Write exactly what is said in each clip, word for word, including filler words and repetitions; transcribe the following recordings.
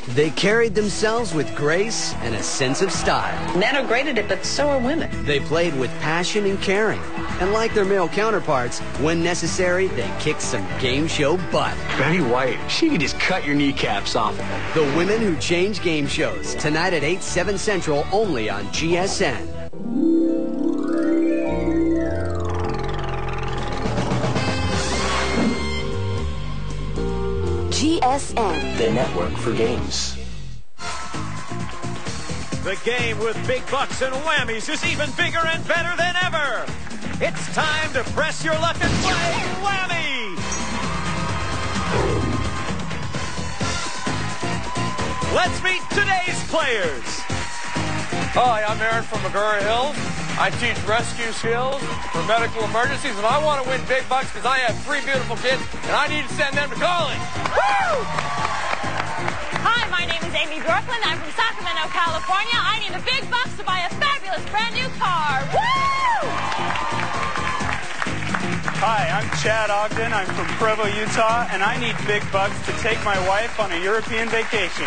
They carried themselves with grace and a sense of style. Men are great at it, but so are women. They played with passion and caring. And like their male counterparts, when necessary, they kicked some game show butt. Betty White, she could just cut your kneecaps off. The Women Who Change Game Shows, tonight at eight, seven Central, only on G S N. G S N, the network for games. The game with big bucks and whammies is even bigger and better than ever. It's time to press your luck and play Whammy. Let's meet today's players. Hi, I'm Aaron from McGurra Hills. I teach rescue skills for medical emergencies, and I want to win big bucks because I have three beautiful kids, and I need to send them to college. Woo! Hi, my name is Amy Bjorklund. I'm from Sacramento, California. I need the big bucks to buy a fabulous brand new car. Woo! Hi, I'm Chad Ogden. I'm from Provo, Utah, and I need big bucks to take my wife on a European vacation.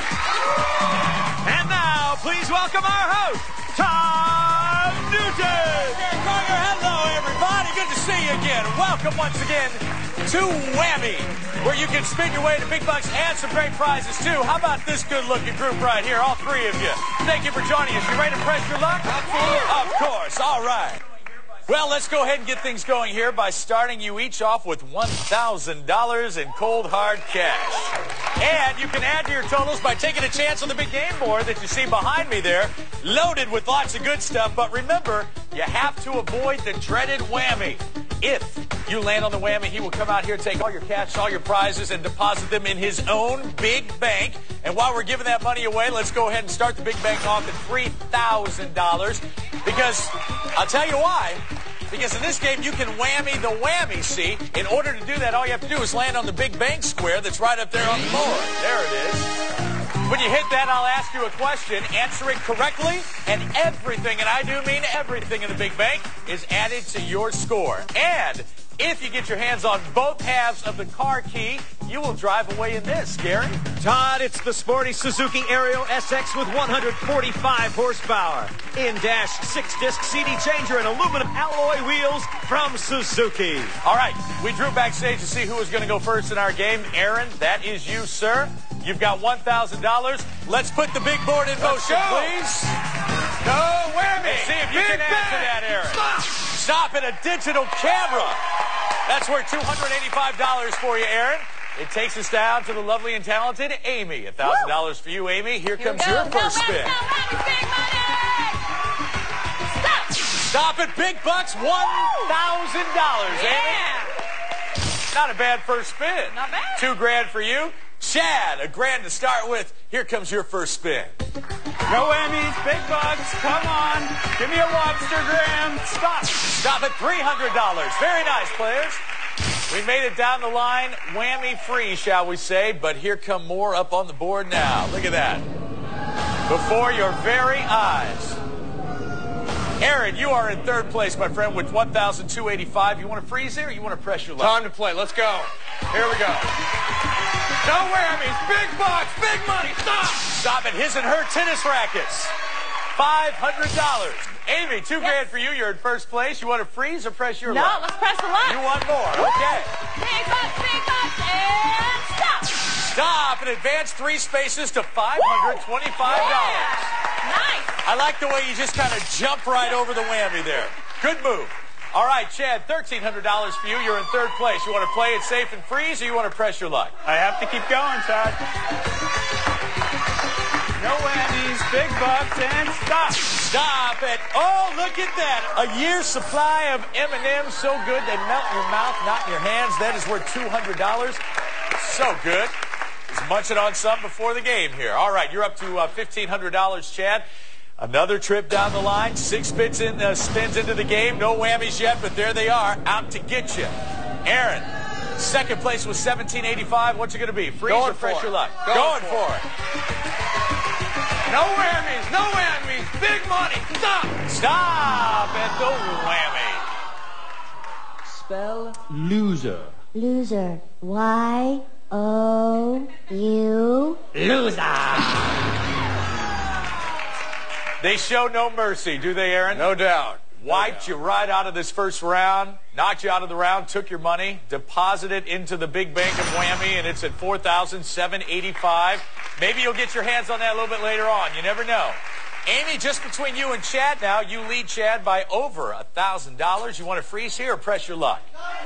And now, please welcome our host, Tom Newton. Hello, everybody. Good to see you again. Welcome once again to Whammy, where you can spin your way to big bucks and some great prizes, too. How about this good-looking group right here, all three of you? Thank you for joining us. You ready to press your luck? Absolutely. Of course. All right. Well, let's go ahead and get things going here by starting you each off with one thousand dollars in cold, hard cash. And you can add to your totals by taking a chance on the big game board that you see behind me there, loaded with lots of good stuff. But remember, you have to avoid the dreaded whammy. If you land on the whammy, he will come out here, take all your cash, all your prizes, and deposit them in his own big bank. And while we're giving that money away, let's go ahead and start the big bank off at three thousand dollars. Because I'll tell you why. Because in this game, you can whammy the whammy, see? In order to do that, all you have to do is land on the big bank square that's right up there on the board. There it is. When you hit that, I'll ask you a question. Answer it correctly, and everything, and I do mean everything in the big bank, is added to your score. And if you get your hands on both halves of the car key, you will drive away in this, Gary. Todd, it's the sporty Suzuki Aereo S X with one hundred forty-five horsepower. In-dash six-disc C D changer and aluminum alloy wheels from Suzuki. All right, we drew backstage to see who was going to go first in our game. Aaron, that is you, sir. You've got one thousand dollars. Let's put the big board in motion, please. No whammy. See if you big can answer bang. that, Aaron. Stop. Stop at a digital camera. That's worth two hundred eighty-five dollars for you, Aaron. It takes us down to the lovely and talented Amy. one thousand dollars for you, Amy. Here, Here comes your first no, spin. No, no, big money. Stop. Stop at big bucks, one thousand dollars, Yeah. Amy. Not a bad first spin. Not bad. Two grand for you. Chad, a grand to start with. Here comes your first spin. No whammies, big bucks, come on. Give me a lobster gram. Stop. Stop at three hundred dollars. Very nice, players. We made it down the line, whammy free, shall we say, but here come more up on the board now. Look at that. Before your very eyes. Aaron, you are in third place, my friend, with one thousand two hundred eighty-five dollars. You want to freeze there or you want to press your luck? Time to play. Let's go. Here we go. No whammies. Big bucks. Big money. Stop. Stop at his and her tennis rackets. five hundred dollars. Amy, two yes. grand for you. You're in first place. You want to freeze or press your no, luck? No, let's press the luck. You want more. Woo! Okay. Big bucks, big bucks, and stop. Stop and advance three spaces to five hundred twenty-five dollars. Yeah. Nice. I like the way you just kind of jump right over the whammy there. Good move. All right, Chad, thirteen hundred dollars for you. You're in third place. You want to play it safe and freeze, or you want to press your luck? I have to keep going, Todd. No whammies, big bucks, and stop. Stop it. Oh, look at that. A year's supply of M and M's, so good they melt in your mouth, not in your hands. That is worth two hundred dollars. So good. Just munching on some before the game here. All right, you're up to uh, fifteen hundred dollars, Chad. Another trip down the line. Six spins, in, uh, spins into the game. No whammies yet, but there they are, out to get you. Aaron, second place was seventeen eighty-five. What's it going to be? Freeze Going or press for your it. luck? Going, Going for, for it. it. No whammies. No whammies. Big money. Stop. Stop at the whammy. Spell loser. Loser. Y O U Loser. They show no mercy, do they, Aaron? No doubt. Wiped you right out of this first round, knocked you out of the round, took your money, deposited into the big bank of Whammy, and it's at four thousand seven hundred eighty-five dollars. Maybe you'll get your hands on that a little bit later on. You never know. Amy, just between you and Chad now, you lead Chad by over one thousand dollars. You want to freeze here or press your luck? I'm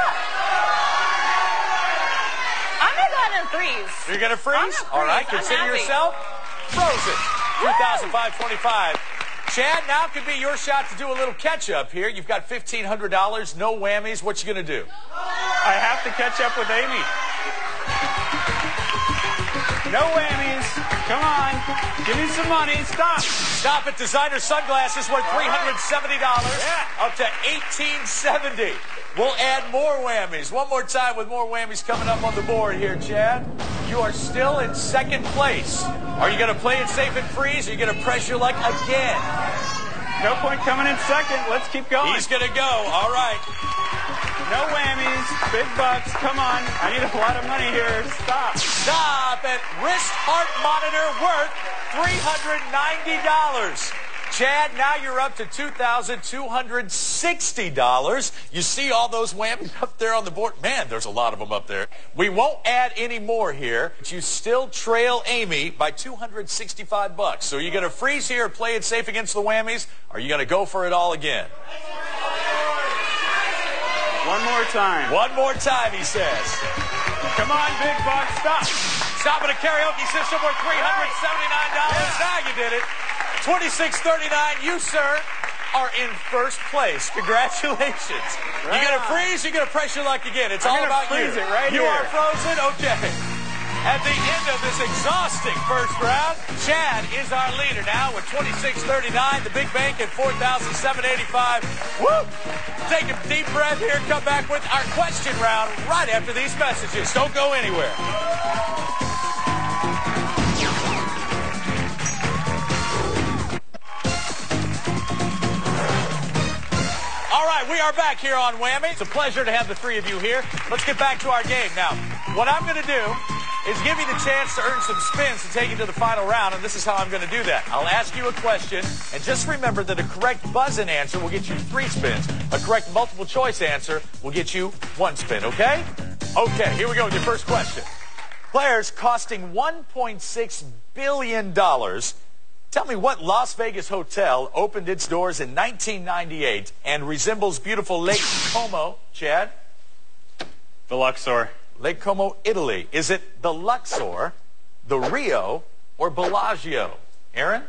going to go ahead and freeze. You're going to freeze? I'm gonna All right, freeze. I'm consider happy. yourself frozen. two thousand five hundred twenty-five dollars. Chad, now could be your shot to do a little catch-up here. You've got fifteen hundred dollars, no whammies. What you going to do? I have to catch up with Amy. No whammies. Come on. Give me some money. Stop. Stop at designer sunglasses worth three hundred seventy dollars, Yeah. up to eighteen seventy. We'll add more whammies. One more time with more whammies coming up on the board here, Chad. You are still in second place. Are you going to play it safe and freeze, or are you going to press your luck again? No point coming in second. Let's keep going. He's going to go. All right. No whammies. Big bucks. Come on. I need a lot of money here. Stop. Stop at wrist heart monitor worth three hundred ninety dollars. Chad, now you're up to two thousand two hundred sixty dollars. You see all those whammies up there on the board? Man, there's a lot of them up there. We won't add any more here, but you still trail Amy by two hundred sixty-five bucks. So are you going to freeze here, play it safe against the whammies, or are you going to go for it all again? One more time. One more time, he says. Come on, big bucks. Stop. Stop at a karaoke system worth three hundred seventy-nine dollars. Now you did it. twenty-six thirty-nine. You, sir, are in first place. Congratulations. Right you going to on. freeze, you're going to press your luck again. It's I'm all gonna about you. freeze it right you here. are frozen? Okay. At the end of this exhausting first round, Chad is our leader now with twenty-six thirty-nine. The big bank at four thousand seven hundred eighty-five. Woo! Take a deep breath here. Come back with our question round right after these messages. Don't go anywhere. All right, we are back here on Whammy. It's a pleasure to have the three of you here. Let's get back to our game. Now, what I'm going to do is give you the chance to earn some spins to take you to the final round, and this is how I'm going to do that. I'll ask you a question, and just remember that a correct buzz-in answer will get you three spins. A correct multiple-choice answer will get you one spin, okay? Okay, here we go with your first question. Players costing one point six billion dollars. Tell me what Las Vegas hotel opened its doors in nineteen ninety-eight and resembles beautiful Lake Como. Chad? The Luxor. Lake Como, Italy. Is it the Luxor, the Rio, or Bellagio? Aaron?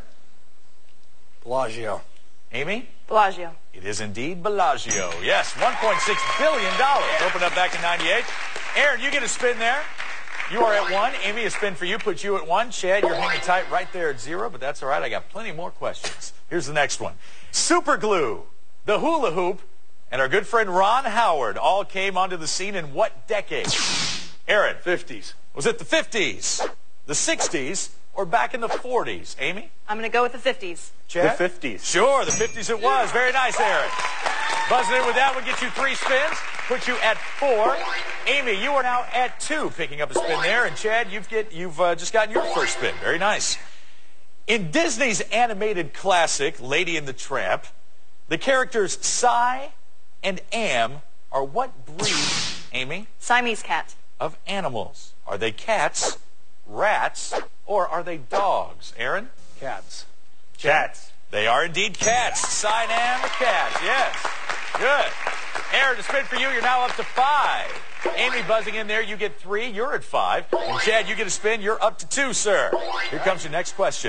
Bellagio. Amy? Bellagio. It is indeed Bellagio. Yes, one point six billion dollars. Opened up back in ninety-eight. Aaron, you get a spin there. You are at one. Amy, a spin for you puts you at one. Chad, you're hanging tight right there at zero, but that's all right. I got plenty more questions. Here's the next one. Super glue, the hula hoop, and our good friend Ron Howard all came onto the scene in what decade? Aaron? fifties. Was it the fifties, the sixties, or back in the forties? Amy? I'm going to go with the fifties. Chad? The fifties. Sure, the fifties it was. Very nice, Aaron. Buzzing in with that would get you three spins, put you at four. Amy, you are now at two, picking up a spin there. And Chad, you've get you've uh, just gotten your first spin. Very nice. In Disney's animated classic, Lady and the Tramp, the characters Cy and Am are what breed, Amy, Siamese cat. of animals? Are they cats, rats, or are they dogs? Aaron? Cats. Cats. They are indeed cats. Cy and Am are cats, yes. Good. Aaron, a spin for you. You're now up to five. Amy buzzing in there. You get three. You're at five. And Chad, you get a spin. You're up to two, sir. Here comes your next question.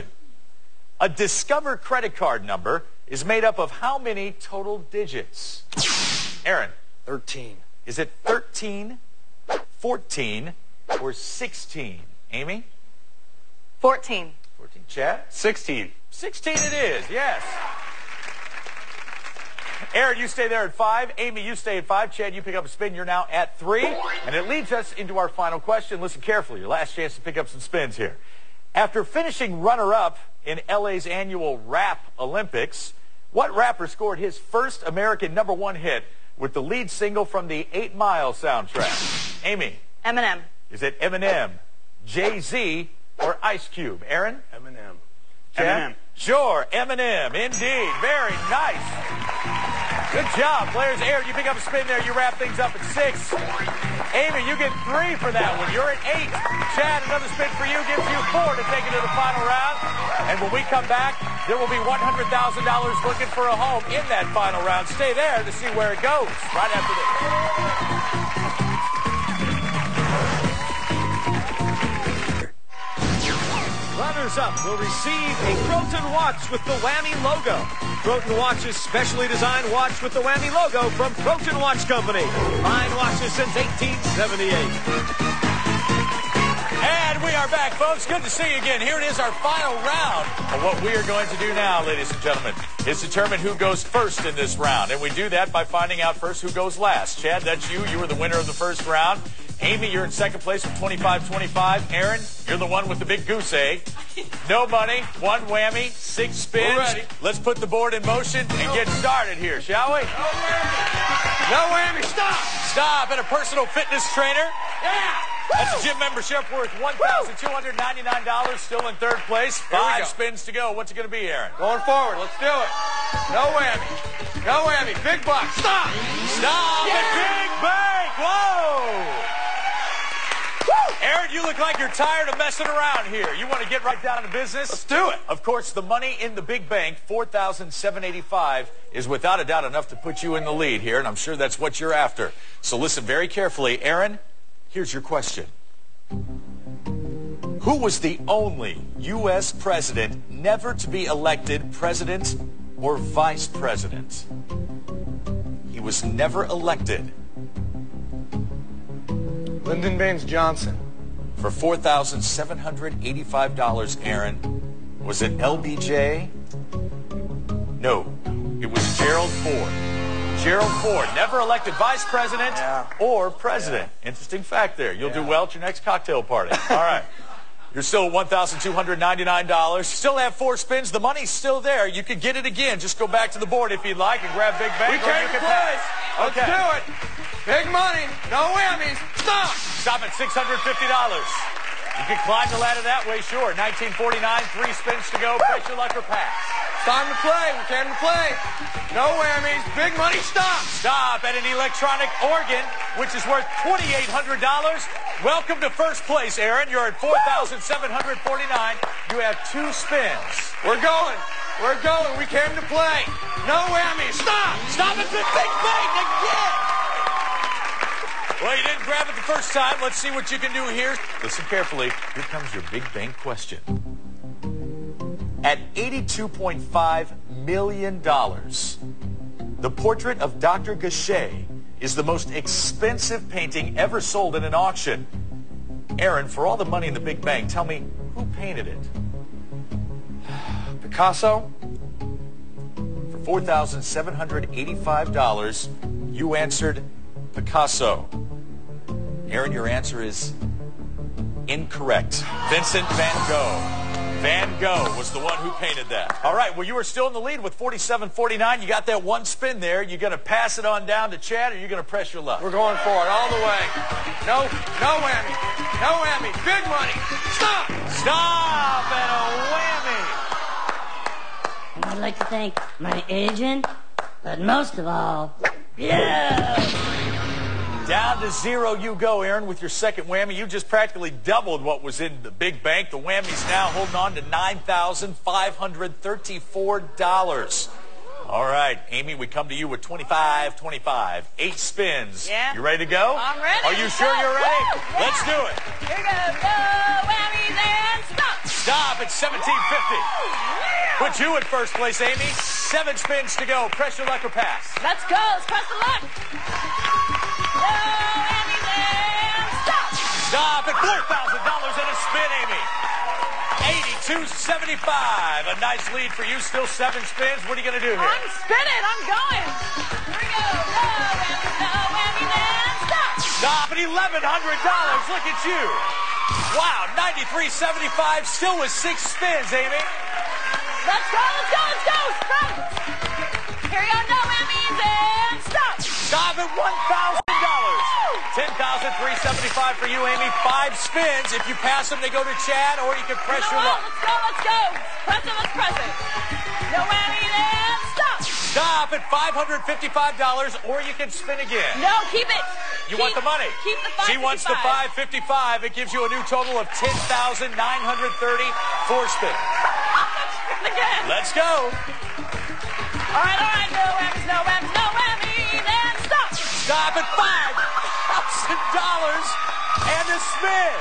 A Discover credit card number is made up of how many total digits? Aaron. thirteen. Is it thirteen, fourteen, or sixteen? Amy? fourteen. fourteen. Chad? sixteen. sixteen it is, yes. Aaron, you stay there at five. Amy, you stay at five. Chad, you pick up a spin. You're now at three. And it leads us into our final question. Listen carefully. Your last chance to pick up some spins here. After finishing runner-up in L A's annual Rap Olympics, what rapper scored his first American number one hit with the lead single from the Eight Mile soundtrack? Amy. Eminem. Is it Eminem, Jay-Z, or Ice Cube? Aaron? Eminem. Eminem. Sure, Eminem, indeed. Very nice. Good job, players. Aaron, you pick up a spin there. You wrap things up at six. Amy, you get three for that one. You're at eight. Chad, another spin for you gives you four to take it to the final round. And when we come back, there will be one hundred thousand dollars looking for a home in that final round. Stay there to see where it goes right after this. Runners up will receive a Croton watch with the Whammy logo. Croton watches specially designed watch with the Whammy logo from Croton Watch Company. Fine watches since eighteen seventy-eight. And we are back, folks. Good to see you again. Here it is, our final round. And what we are going to do now, ladies and gentlemen, is determine who goes first in this round. And we do that by finding out first who goes last. Chad, that's you. You were the winner of the first round. Amy, you're in second place with twenty-five twenty-five. Aaron, you're the one with the big goose egg. No money, one whammy, six spins. We're ready. Let's put the board in motion and get started here, shall we? No whammy. No whammy. Stop. Stop. And a personal fitness trainer. Yeah. That's a gym membership worth one thousand two hundred ninety-nine dollars, still in third place. Five go. spins to go. What's it going to be, Aaron? Going forward. Let's do it. No whammy. No whammy. Big bucks. Stop. Stop. Yeah. And big bank. Whoa. Aaron, you look like you're tired of messing around here. You want to get right down to business? Let's do it. Of course, the money in the big bank, four thousand seven hundred eighty-five dollars, is without a doubt enough to put you in the lead here, and I'm sure that's what you're after. So listen very carefully. Aaron, here's your question. Who was the only U S president never to be elected president or vice president? He was never elected. Lyndon Baines Johnson. For four thousand seven hundred eighty-five dollars, Aaron, was it L B J? No, it was Gerald Ford. Gerald Ford, never elected vice president Yeah. or president. Yeah. Interesting fact there. You'll Yeah. do well at your next cocktail party. All right. You're still at one thousand two hundred ninety-nine dollars. Still have four spins. The money's still there. You could get it again. Just go back to the board if you'd like and grab Big Bank. We or you came to can play. pass. Let's Okay. do it. Big money. No whammies. Stop. Stop at six hundred fifty dollars. You can climb the ladder that way, sure. nineteen forty-nine, three spins to go. Press your luck or pass. Time to play. We came to play. No whammies. Big money. Stop. Stop at an electronic organ, which is worth twenty-eight hundred dollars. Welcome to first place, Aaron. You're at four thousand seven hundred forty-nine dollars. You have two spins. We're going. We're going. We came to play. No whammies. Stop. Stop at the big bank again. Well, you didn't grab it the first time. Let's see what you can do here. Listen carefully. Here comes your big bank question. At eighty-two point five million dollars, the portrait of Doctor Gachet is the most expensive painting ever sold in an auction. Aaron, for all the money in the big bank, tell me, who painted it? Picasso. For four thousand seven hundred eighty-five dollars, you answered Picasso. Aaron, your answer is incorrect. Vincent van Gogh. Van Gogh was the one who painted that. All right, well, you are still in the lead with forty-seven forty-nine. You got that one spin there. You going to pass it on down to Chad, or you going to press your luck? We're going for it all the way. No, no whammy. No whammy. Big money. Stop. Stop and a whammy. I'd like to thank my agent, but most of all, yeah! Down to zero you go, Aaron, with your second whammy. You just practically doubled what was in the big bank. The whammy's now holding on to nine thousand five hundred thirty-four dollars. All right, Amy, we come to you with twenty-five twenty-five. Eight spins. Yeah. You ready to go? I'm ready. Are you Let's sure go. you're ready? Woo! Yeah. Let's do it. Here goes. No whammies and stop. Stop at seventeen fifty. Put you in first place, Amy. Seven spins to go. Press your luck or pass. Let's go. Let's press the luck. No whammies and stop. Stop at four thousand dollars and a spin, Amy. eighty-two seventy-five. A nice lead for you. Still seven spins. What are you going to do here? I'm spinning. I'm going. Here we go. No whammies, no whammies and stop. Stop at eleven hundred dollars. Look at you. Wow, ninety-three seventy-five. Still with six spins, Amy. Let's go. Let's go. Let's go. Sprint. Here we go. No whammies and stop. Stop at one thousand dollars. ten thousand three hundred seventy-five dollars for you, Amy. Five spins. If you pass them, they go to Chad, or you can press You know your what? luck. Let's go, let's go. Press it, let's press it. No whammy, and stop. Stop at five hundred fifty-five dollars, or you can spin again. No, keep it. You keep, want the money. Keep the five She wants the five fifty-five. It gives you a new total of ten thousand nine hundred thirty. Four spin. Spin again. Let's go. All right, all right. No whammies, no whammies, no whammy, and stop. Stop at five thousand dollars and a spin.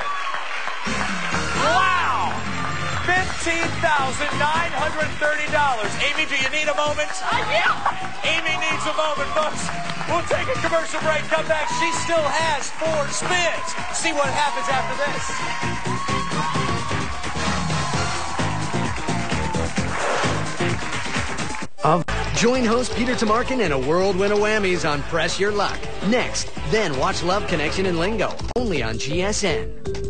Wow. fifteen thousand nine hundred thirty dollars. Amy, do you need a moment? Uh, yeah. Amy needs a moment, folks. We'll take a commercial break, come back. She still has four spins. See what happens after this. Um, join host Peter Tamarkin and a whirlwind of whammies on Press Your Luck. Next, then watch Love Connection and Lingo, only on G S N.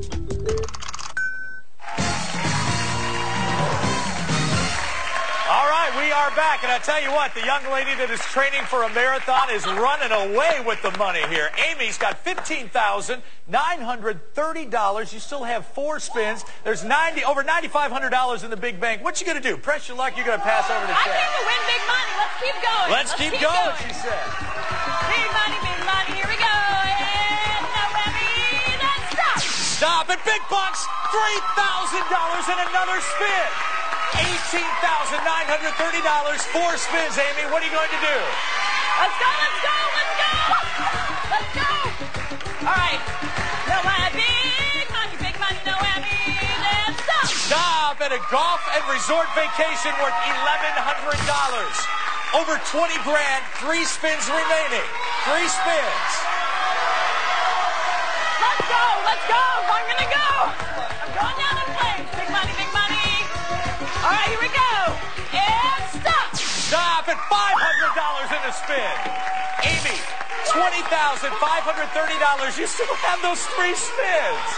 All right, we are back, and I tell you what, the young lady that is training for a marathon is running away with the money here. Amy's got fifteen thousand nine hundred thirty dollars. You still have four spins. There's ninety over ninety-five hundred dollars in the big bank. What you gonna do? Press your luck. You're gonna pass over to I Chad. came to win big money. Let's keep going. Let's, keep, keep going, going, she said. Big money, big money. Here we go. And no whammy, then stop. Stop at big bucks. three thousand dollars and another spin. eighteen thousand nine hundred thirty dollars. Four spins, Amy. What are you going to do? Let's go, let's go, let's go. Let's go. All right. No whammy, big money, big money, no whammy, then stop. Stop at a golf and resort vacation worth eleven hundred dollars. Over twenty grand, three spins remaining. Three spins. Let's go, let's go. I'm gonna go. I'm going down in flames. Big money, big money. All right, here we go. And stop. Stop at five hundred dollars in a spin. Amy, twenty thousand five hundred thirty dollars. You still have those three spins.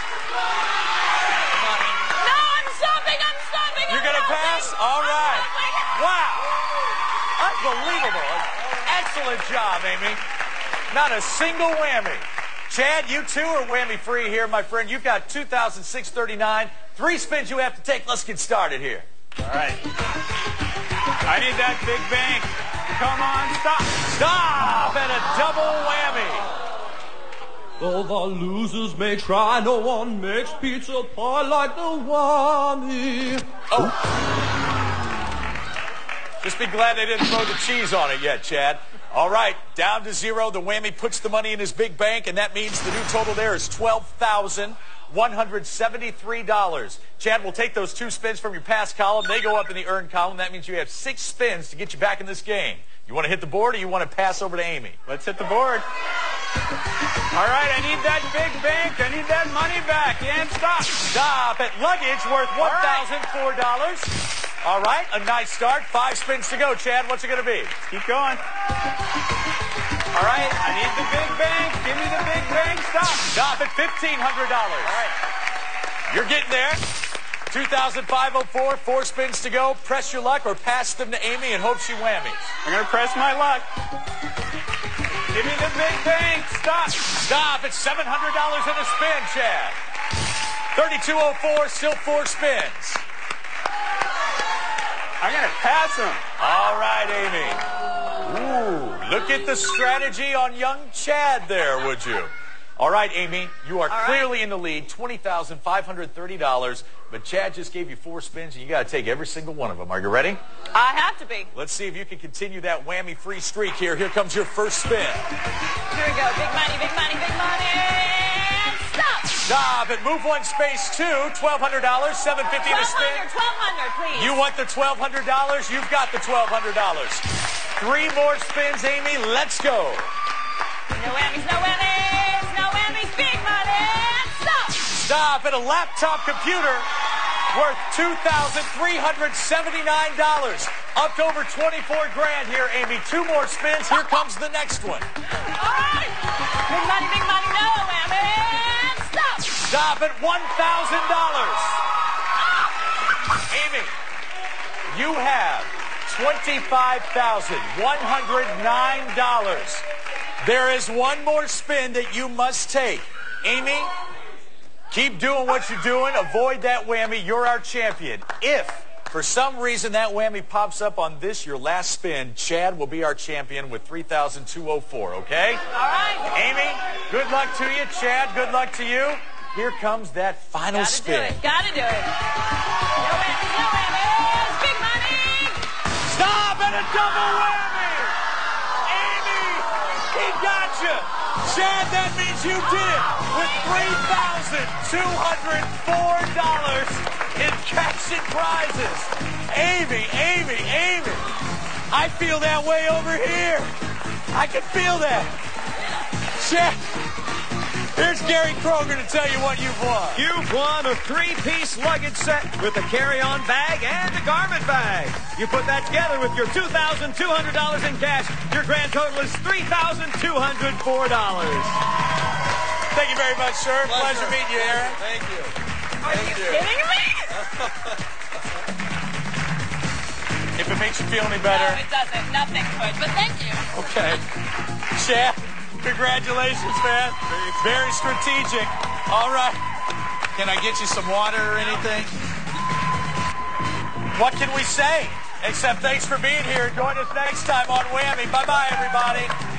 No, I'm stopping, I'm stopping. You're I'm going to stopping. pass? All I'm right. stopping. Wow. Unbelievable. Excellent job, Amy. Not a single whammy. Chad, you too are whammy free here, my friend. You've got two thousand six hundred thirty-nine. Three spins you have to take. Let's get started here. All right. I need that big bank. Come on, stop. Stop and a double whammy. Though the losers may try, no one makes pizza pie like the whammy. Oh. Just be glad they didn't throw the cheese on it yet, Chad. All right, down to zero. The whammy puts the money in his big bank, and that means the new total there is twelve thousand one hundred seventy-three dollars. Chad, we'll take those two spins from your pass column. They go up in the earned column. That means you have six spins to get you back in this game. You want to hit the board, or you want to pass over to Amy? Let's hit the board. All right, I need that big bank. I need that money back. And stop. Stop at luggage worth one thousand four dollars. All right, a nice start. Five spins to go. Chad, what's it going to be? Keep going. All right, I need the big bank. Give me the big bank. Stop. Stop at fifteen hundred dollars. All right. You're getting there. two thousand five hundred four, four spins to go. Press your luck or pass them to Amy and hope she whammies. I'm going to press my luck. Give me the big bank. Stop. Stop at seven hundred dollars in a spin, Chad. thirty-two oh four, still four spins. I'm going to pass him. All right, Amy. Ooh, look at the strategy on young Chad there, would you? All right, Amy, you are All clearly right. in the lead, twenty thousand five hundred thirty dollars, but Chad just gave you four spins, and you got to take every single one of them. Are you ready? I have to be. Let's see if you can continue that whammy-free streak here. Here comes your first spin. Here we go. Big money, big money, big money. And stop. Stop and move one space to twelve hundred dollars, seven fifty to twelve spin. hundred, twelve hundred, please. You want the twelve hundred dollars? You've got the twelve hundred dollars. Three more spins, Amy. Let's go. No whammies, no whammies, no whammies, big money. And stop. Stop at a laptop computer worth two thousand three hundred seventy-nine dollars. Up to over twenty-four grand here, Amy. Two more spins. Here comes the next one. All right. Big money, big money, no whammies. Stop. Stop at one thousand dollars. Amy, you have twenty-five thousand one hundred nine dollars. There is one more spin that you must take. Amy, keep doing what you're doing. Avoid that whammy. You're our champion. If, for some reason, that whammy pops up on this, your last spin, Chad will be our champion with three thousand two hundred four, okay? All right. Amy, good luck to you. Chad, good luck to you. Here comes that final Gotta spin. do it. Gotta do it. No whammies, no whammies. Big money. Stop and a double whammy. Amy, he got you. Chad, that means you did it with three thousand two hundred four dollars in cash and prizes. Amy, Amy, Amy. I feel that way over here. I can feel that. Chad. Here's Gary Kroger to tell you what you've won. You've won a three-piece luggage set with a carry-on bag and a garment bag. You put that together with your two thousand two hundred dollars in cash. Your grand total is three thousand two hundred four dollars. Thank you very much, sir. Pleasure, Pleasure meeting you, Aaron. Thank you. Are you kidding me? If it makes you feel any better. No, it doesn't. Nothing could, but thank you. Okay. Chad, congratulations, man. Very strategic. All right. Can I get you some water or anything? What can we say? Except thanks for being here. Join us next time on Whammy. Bye-bye, everybody.